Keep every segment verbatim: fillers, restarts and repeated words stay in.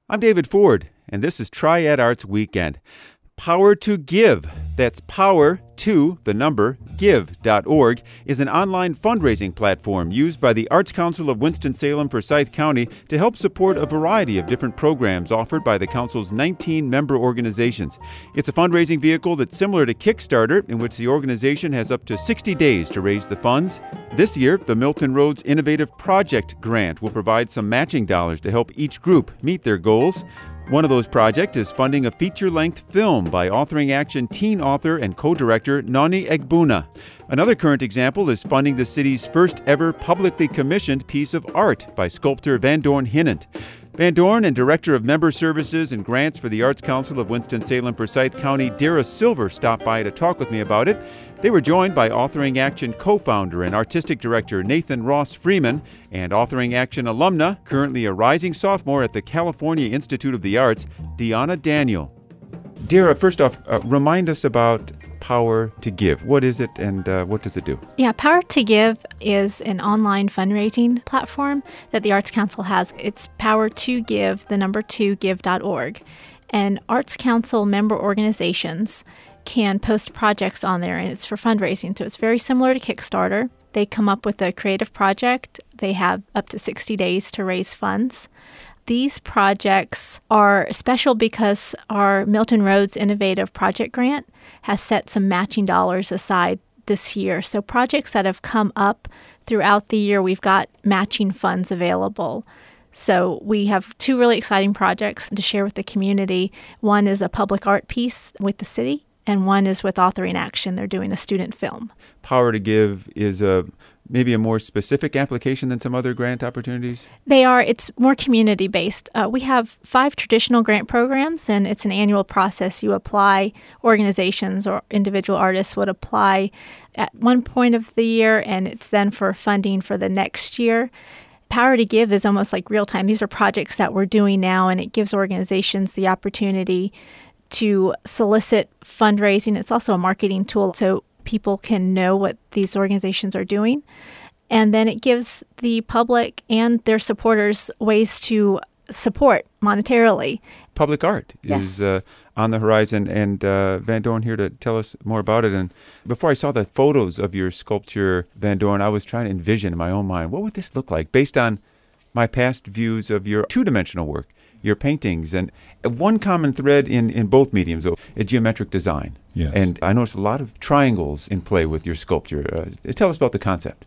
I'm David Ford, and this is Triad Arts Weekend. Power to Give, that's power to, the number, give dot org, is an online fundraising platform used by the Arts Council of Winston-Salem Forsyth County to help support a variety of different programs offered by the Council's nineteen member organizations. It's a fundraising vehicle that's similar to Kickstarter, in which the organization has up to sixty days to raise the funds. This year, the Milton Roads Innovative Project Grant will provide some matching dollars to help each group meet their goals. One of those projects is funding a feature-length film by Authoring Action teen author and co-director Noni Egbuna. Another current example is funding the city's first ever publicly commissioned piece of art by sculptor Van Dorn Hinnant. Van Dorn and Director of Member Services and Grants for the Arts Council of Winston-Salem Forsyth County, Dara Silver, stopped by to talk with me about it. They were joined by Authoring Action co-founder and artistic director Nathan Ross Freeman and Authoring Action alumna, currently a rising sophomore at the California Institute of the Arts, Deanna Daniel. Dara, first off, uh, remind us about Power to Give. What is it and uh, what does it do? Yeah, Power to Give is an online fundraising platform that the Arts Council has. It's Power to Give, the number two, give dot org. And Arts Council member organizations can post projects on there, and it's for fundraising. So it's very similar to Kickstarter. They come up with a creative project. They have up to sixty days to raise funds. These projects are special because our Milton Roads Innovative Project Grant has set some matching dollars aside this year. So projects that have come up throughout the year, we've got matching funds available. So we have two really exciting projects to share with the community. One is a public art piece with the city, and one is with Authoring Action. They're doing a student film. Power to Give is a maybe a more specific application than some other grant opportunities? They are. It's more community-based. Uh, we have five traditional grant programs, and it's an annual process. You apply, organizations or individual artists would apply at one point of the year, and it's then for funding for the next year. Power to Give is almost like real time. These are projects that we're doing now, and it gives organizations the opportunity to solicit fundraising. It's also a marketing tool, so people can know what these organizations are doing. And then it gives the public and their supporters ways to support monetarily. Public art Yes. is uh, on the horizon, and uh, Van Dorn here to tell us more about it. And before I saw the photos of your sculpture, Van Dorn, I was trying to envision in my own mind, what would this look like based on my past views of your two-dimensional work, your paintings, and one common thread in, in both mediums, though, is geometric design. Yes. And I noticed a lot of triangles in play with your sculpture. Uh, tell us about the concept.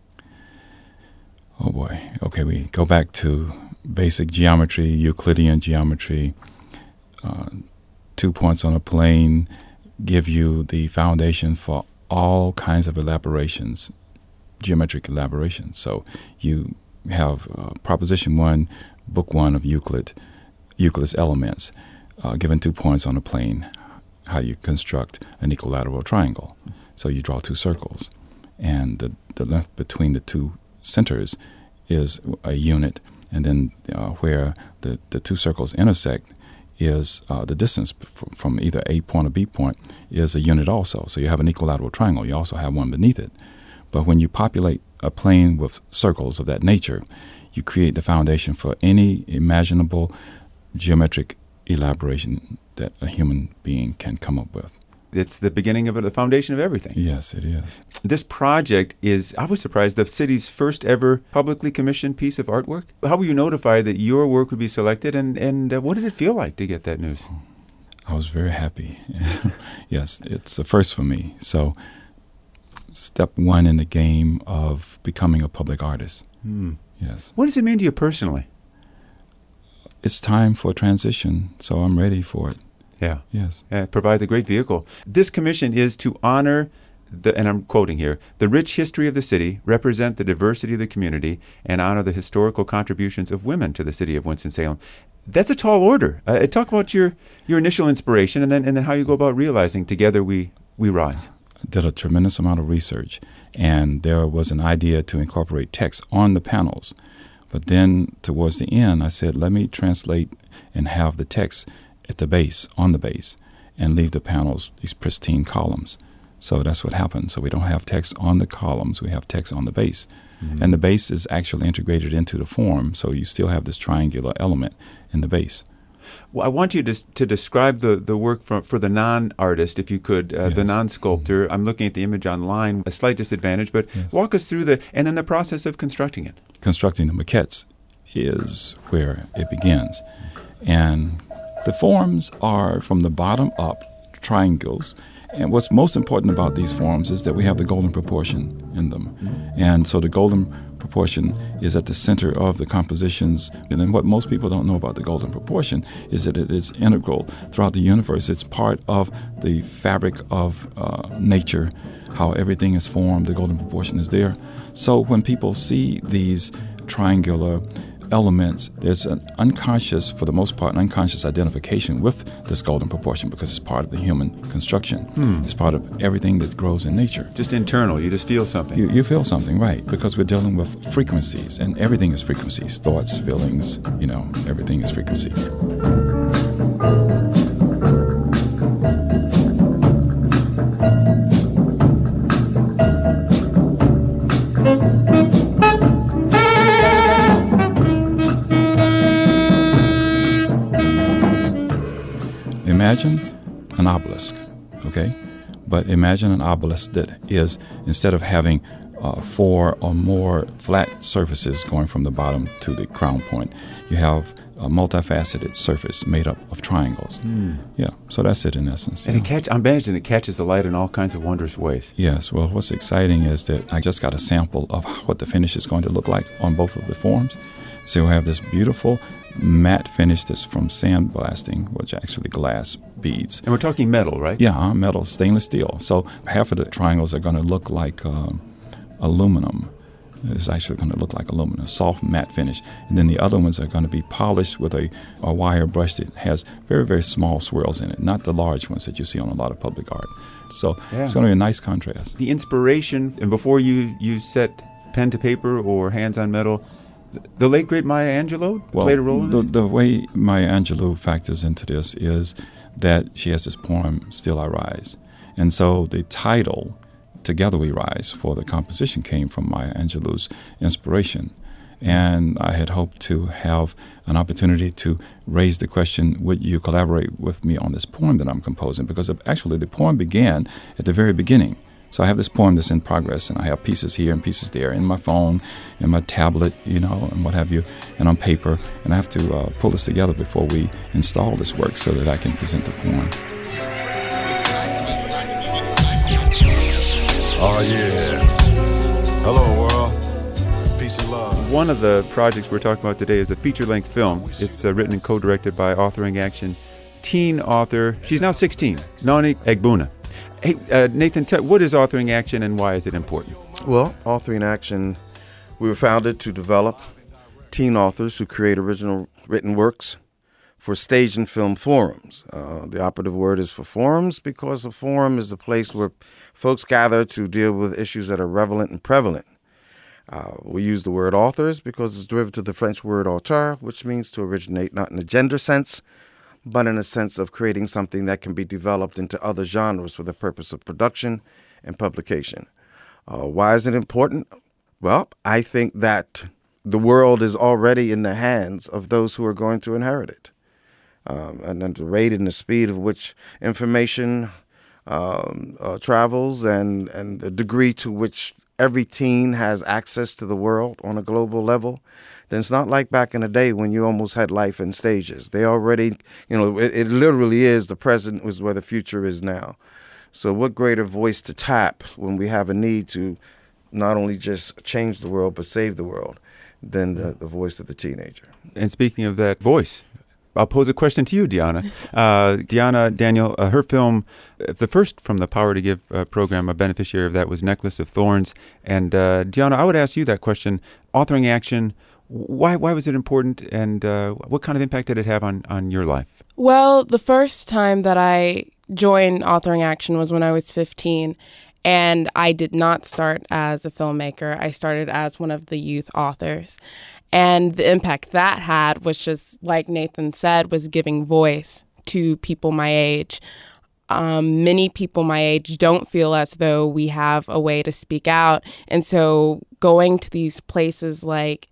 Oh, boy. Okay, we go back to basic geometry, Euclidean geometry. Uh, two points on a plane give you the foundation for all kinds of elaborations, geometric elaborations. So you have uh, Proposition one, Book one of Euclid, Euclid's elements, uh, given two points on a plane. How do you construct an equilateral triangle? So you draw two circles, and the, the length between the two centers is a unit, and then uh, where the, the two circles intersect is uh, the distance f- from either A point or B point is a unit also. So you have an equilateral triangle. You also have one beneath it. But when you populate a plane with circles of that nature, you create the foundation for any imaginable geometric elaboration that a human being can come up with. It's the beginning of it, the foundation of everything. Yes, it is. This project is, I was surprised, the city's first ever publicly commissioned piece of artwork. How were you notified that your work would be selected, and, and uh, what did it feel like to get that news? I was very happy. Yes, it's a first for me. So step one in the game of becoming a public artist. Hmm. Yes. What does it mean to you personally? It's time for a transition, so I'm ready for it. Yeah. Yes. Uh, it provides a great vehicle. This commission is to honor, the, and I'm quoting here, the rich history of the city, represent the diversity of the community, and honor the historical contributions of women to the city of Winston-Salem. That's a tall order. Uh, talk about your, your initial inspiration, and then and then how you go about realizing together we, we rise. I did a tremendous amount of research, and there was an idea to incorporate text on the panels. But then towards the end, I said, let me translate and have the text at the base, on the base, and leave the panels, these pristine columns. So that's what happened. So we don't have text on the columns, we have text on the base. Mm-hmm. And the base is actually integrated into the form, so you still have this triangular element in the base. Well, I want you to to describe the, the work for, for the non-artist, if you could, uh, Yes. the non-sculptor. I'm looking at the image online, a slight disadvantage, but Yes. walk us through the, and then the process of constructing it. Constructing the maquettes is where it begins. And the forms are from the bottom up triangles. And what's most important about these forms is that we have the golden proportion in them. And so the golden proportion is at the center of the compositions. And then what most people don't know about the golden proportion is that it is integral throughout the universe. It's part of the fabric of uh, nature, how everything is formed. The golden proportion is there. So when people see these triangular elements, there's an unconscious, for the most part, an unconscious identification with this golden proportion because it's part of the human construction. Hmm. It's part of everything that grows in nature. Just internal, you just feel something. You, you feel something, right, because we're dealing with frequencies, and everything is frequencies, thoughts, feelings, you know, everything is frequency. Imagine an obelisk, okay? But imagine an obelisk that is, instead of having uh, four or more flat surfaces going from the bottom to the crown point, you have a multifaceted surface made up of triangles. Hmm. Yeah, so that's it in essence. And you it know. catch, I'm imagining it catches the light in all kinds of wondrous ways. Yes, well, what's exciting is that I just got a sample of what the finish is going to look like on both of the forms. So we have this beautiful matte finish that's from sandblasting, which are actually glass beads. And we're talking metal, right? Yeah, uh, metal, stainless steel. So half of the triangles are going to look like uh, aluminum. It's actually going to look like aluminum, soft matte finish. And then the other ones are going to be polished with a, a wire brush that has very, very small swirls in it, not the large ones that you see on a lot of public art. So Yeah. it's going to be a nice contrast. The inspiration, and before you, you set pen to paper or hands on metal, the late, great Maya Angelou Well, played a role in the, this? the way Maya Angelou factors into this is that she has this poem, Still I Rise. And so the title, Together We Rise, for the composition came from Maya Angelou's inspiration. And I had hoped to have an opportunity to raise the question, would you collaborate with me on this poem that I'm composing? Because actually the poem began at the very beginning. So I have this poem that's in progress, and I have pieces here and pieces there in my phone, in my tablet, you know, and what have you, and on paper. And I have to uh, pull this together before we install this work so that I can present the poem. Oh, yeah. Hello, world. Peace and love. One of the projects we're talking about today is a feature-length film. It's uh, written and co-directed by Authoring Action teen author. She's now sixteen, Noni Egbuna. Hey, uh, Nathan, t- what is Authoring Action and why is it important? Well, Authoring Action, we were founded to develop teen authors who create original written works for stage and film forums. Uh, the operative word is for forums because a forum is a place where folks gather to deal with issues that are relevant and prevalent. Uh, we use the word authors because it's derived to the French word auteur, which means to originate, not in a gender sense, but in a sense of creating something that can be developed into other genres for the purpose of production and publication. Uh, why is it important? Well, I think that the world is already in the hands of those who are going to inherit it. Um, and at the rate and the speed of which information um, uh, travels and, and the degree to which every teen has access to the world on a global level, then it's not like back in the day when you almost had life in stages. They already, you know, it, it literally is the present is where the future is now. So what greater voice to tap when we have a need to not only just change the world but save the world than the, the voice of the teenager. And speaking of that voice, I'll pose a question to you, Diana. Uh, Diana Daniel, uh, her film, uh, the first from the Power to Give uh, program, a beneficiary of that was Necklace of Thorns. And uh, Diana, I would ask you that question. Authoring Action, why why was it important, and uh, what kind of impact did it have on, on your life? Well, the first time that I joined Authoring Action was when I was fifteen. And I did not start as a filmmaker. I started as one of the youth authors. And the impact that had was just, like Nathan said, was giving voice to people my age. Um, many people my age don't feel as though we have a way to speak out. And so going to these places like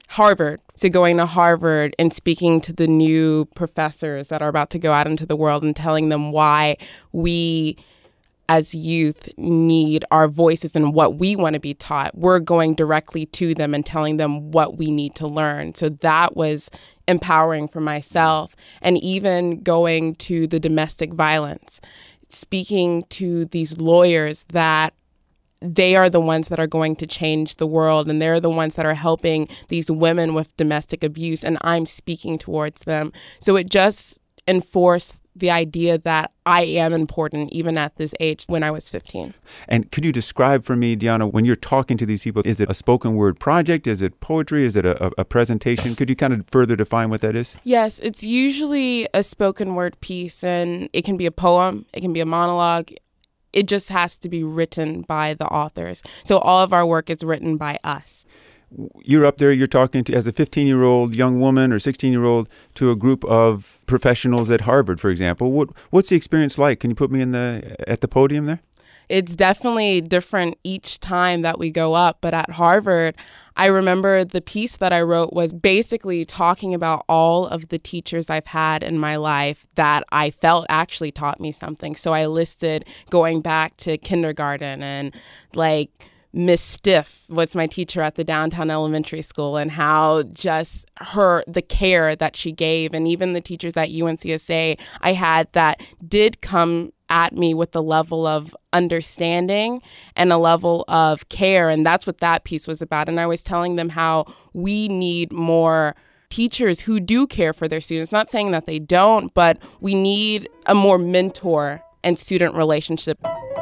Harvard. So going to Harvard and speaking to the new professors that are about to go out into the world and telling them why we as youth need our voices and what we want to be taught. We're going directly to them and telling them what we need to learn. So that was empowering for myself. And even going to the domestic violence, speaking to these lawyers that they are the ones that are going to change the world, and they're the ones that are helping these women with domestic abuse, and I'm speaking towards them. So it just enforced the idea that I am important even at this age when I was fifteen. And could you describe for me, Deanna, when you're talking to these people, is it a spoken word project? Is it poetry? Is it a, a presentation? Could you kind of further define what that is? Yes, it's usually a spoken word piece, and it can be a poem, it can be a monologue. It just has to be written by the authors. So all of our work is written by us. You're up there, you're talking to, as a fifteen-year-old young woman or sixteen-year-old, to a group of professionals at Harvard, for example. What What's the experience like? Can you put me in the at the podium there? It's definitely different each time that we go up. But at Harvard, I remember the piece that I wrote was basically talking about all of the teachers I've had in my life that I felt actually taught me something. So I listed going back to kindergarten, and like Miss Stiff was my teacher at the downtown elementary school, and how just her, the care that she gave, and even the teachers at U N C S A I had that did come at me with a level of understanding and a level of care. And that's what that piece was about. And I was telling them how we need more teachers who do care for their students. Not saying that they don't, but we need a more mentor and student relationship.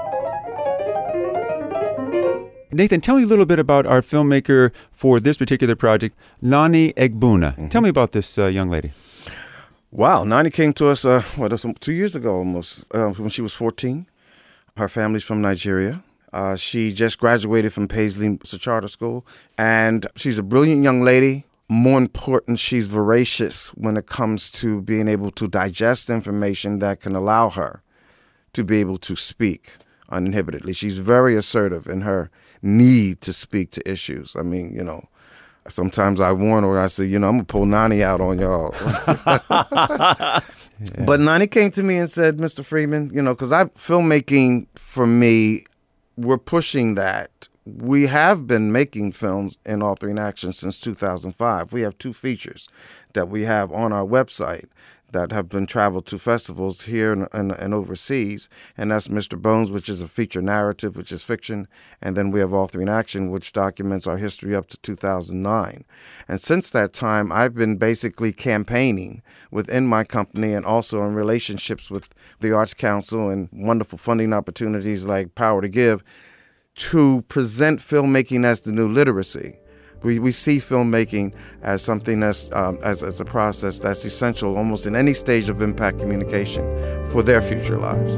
Nathan, tell me a little bit about our filmmaker for this particular project, Nani Egbuna. Mm-hmm. Tell me about this uh, young lady. Wow, Nani came to us, uh, what, two years ago almost, uh, when she was fourteen. Her family's from Nigeria. Uh, she just graduated from Paisley, it's a charter school, and she's a brilliant young lady. More important, she's voracious when it comes to being able to digest information that can allow her to be able to speak uninhibitedly. She's very assertive in her need to speak to issues. I mean, you know, sometimes I warn her, I say, you know, I'm going to pull Nani out on y'all. yeah. But Nani came to me and said, Mister Freeman, you know, because I filmmaking for me, we're pushing that. We have been making films in Authoring Action since two thousand five. We have two features that we have on our website that have been traveled to festivals here and, and, and overseas. And that's Mister Bones, which is a feature narrative, which is fiction. And then we have Authoring Action, which documents our history up to two thousand nine. And since that time, I've been basically campaigning within my company and also in relationships with the Arts Council and wonderful funding opportunities like Power to Give to present filmmaking as the new literacy. We we see filmmaking as something that's um, as as a process that's essential almost in any stage of impact communication for their future lives.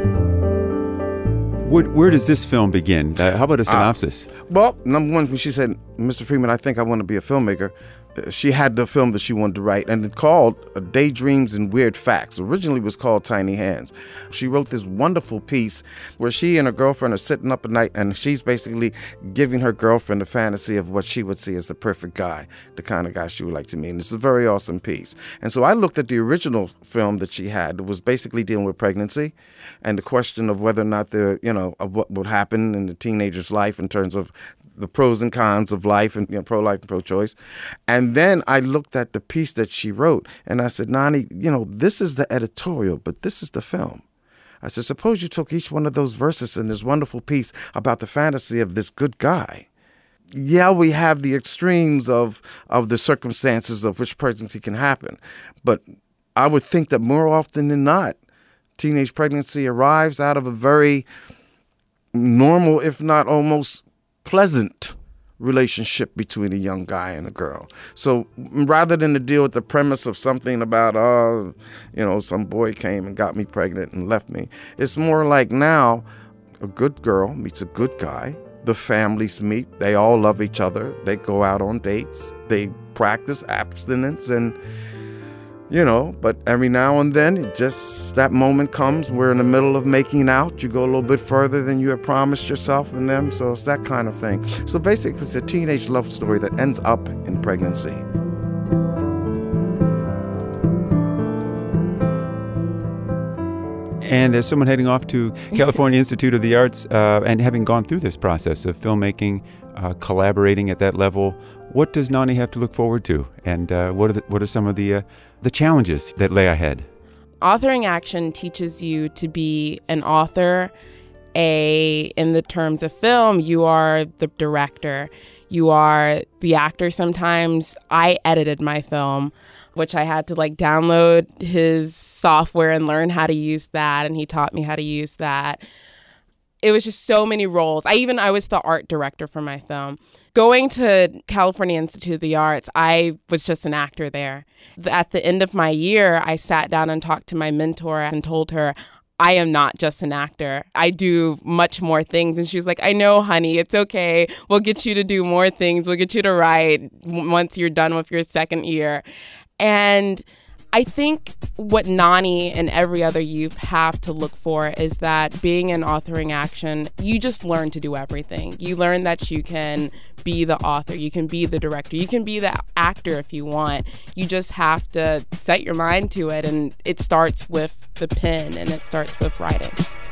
Where, where does this film begin? Uh, how about a synopsis? Uh, well, number one, when she said, Mister Freeman, I think I want to be a filmmaker, she had the film that she wanted to write, and it called Daydreams and Weird Facts. Originally it was called Tiny Hands. She wrote this wonderful piece where she and her girlfriend are sitting up at night, and she's basically giving her girlfriend a fantasy of what she would see as the perfect guy, the kind of guy she would like to meet. And it's a very awesome piece. And so I looked at the original film that she had. It was basically dealing with pregnancy and the question of whether or not there, you know, of what would happen in the teenager's life in terms of the pros and cons of life and, you know, pro-life and pro-choice. And then I looked at the piece that she wrote and I said, Nani, you know, this is the editorial, but this is the film. I said, suppose you took each one of those verses in this wonderful piece about the fantasy of this good guy. Yeah, we have the extremes of, of the circumstances of which pregnancy can happen. But I would think that more often than not, teenage pregnancy arrives out of a very normal, if not almost pleasant relationship between a young guy and a girl. So rather than to deal with the premise of something about, oh, you know, some boy came and got me pregnant and left me, it's more like now a good girl meets a good guy. The families meet. They all love each other. They go out on dates. They practice abstinence. And You know, but every now and then, it just that moment comes. We're in the middle of making out. You go a little bit further than you had promised yourself and them. So it's that kind of thing. So basically, it's a teenage love story that ends up in pregnancy. And as someone heading off to California Institute of the Arts uh, and having gone through this process of filmmaking, uh, collaborating at that level, what does Nani have to look forward to? And uh, what are the, what are some of the uh, the challenges that lay ahead? Authoring action teaches you to be an author. A, in the terms of film, you are the director. You are the actor sometimes. I edited my film, which I had to like download his software and learn how to use that. And he taught me how to use that. It was just so many roles. I even, I was the art director for my film. Going to California Institute of the Arts, I was just an actor there. At the end of my year, I sat down and talked to my mentor and told her, I am not just an actor. I do much more things. And she was like, I know, honey, it's okay. We'll get you to do more things. We'll get you to write once you're done with your second year. And I think what Nani and every other youth have to look for is that being in authoring action, you just learn to do everything. You learn that you can be the author, you can be the director, you can be the actor if you want. You just have to set your mind to it, and it starts with the pen and it starts with writing.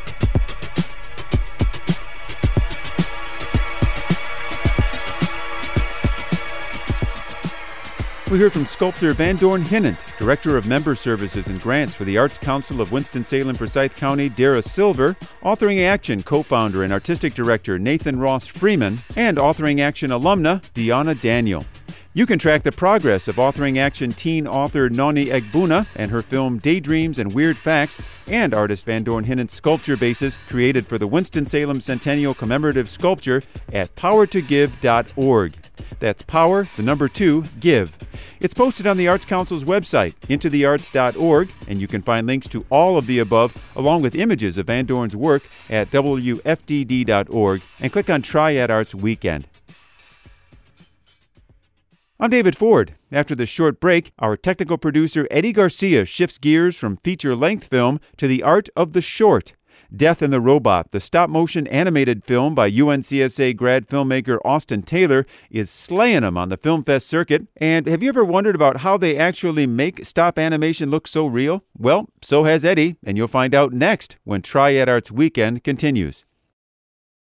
We heard from sculptor Van Dorn Hinnant, Director of Member Services and Grants for the Arts Council of Winston-Salem Forsyth County, Dara Silver, Authoring Action co-founder and artistic director Nathan Ross Freeman, and Authoring Action alumna Deanna Daniel. You can track the progress of Authoring Action teen author Nani Egbuna and her film Daydreams and Weird Facts, and artist Van Dorn Hinnant's sculpture bases created for the Winston-Salem Centennial Commemorative Sculpture at power to give dot org. That's power, the number two, give. It's posted on the Arts Council's website, into the arts dot org, and you can find links to all of the above, along with images of Van Dorn's work at W F D D dot org, and click on Triad Arts Weekend. I'm David Ford. After this short break, our technical producer Eddie Garcia shifts gears from feature-length film to the art of the short. Death and the Robot, the stop-motion animated film by U N C S A grad filmmaker Austin Taylor, is slaying 'em on the Film Fest circuit. And have you ever wondered about how they actually make stop animation look so real? Well, so has Eddie, and you'll find out next when Triad Arts Weekend continues.